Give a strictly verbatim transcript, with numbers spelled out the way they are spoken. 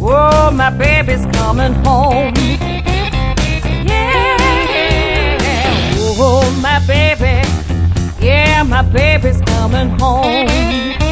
Oh, my baby's coming home. Yeah. Oh, my baby. Yeah, my baby's coming home.